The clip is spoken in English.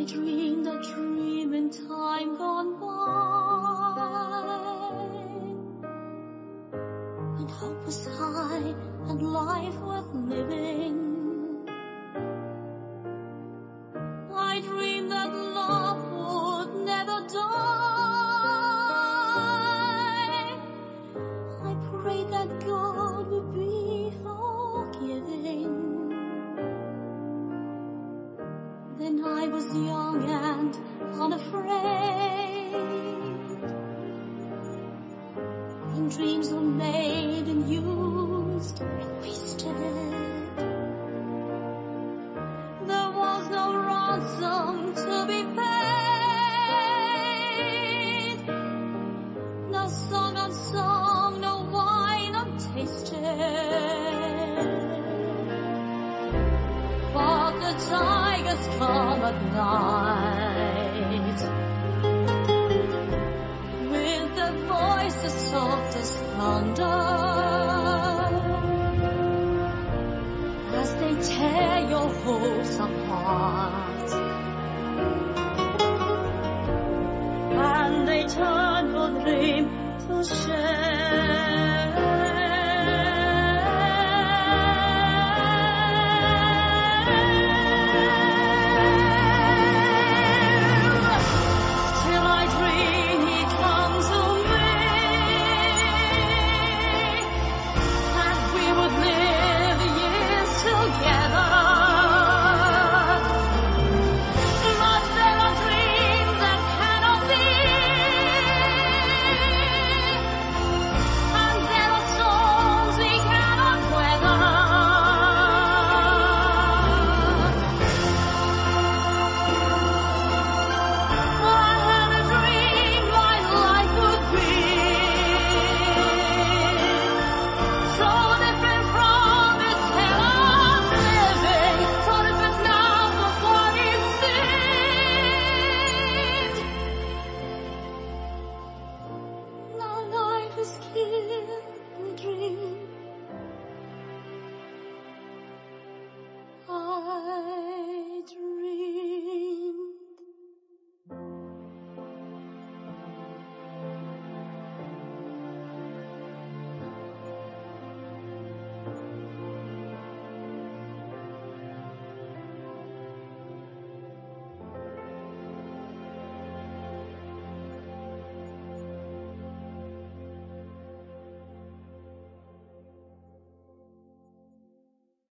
dreamed a dream in time gone by, when hope was high and life worth living. I dreamed that love would never die. I prayed that God would be forgiving. Then I was young and unafraid, and dreams were made and used and wasted. There was no ransom to be paid, no song unsung, no wine untasted. But the tigers come at night, with their voices soft as thunder, as they tear your hopes apart, and they turn your dream to shame.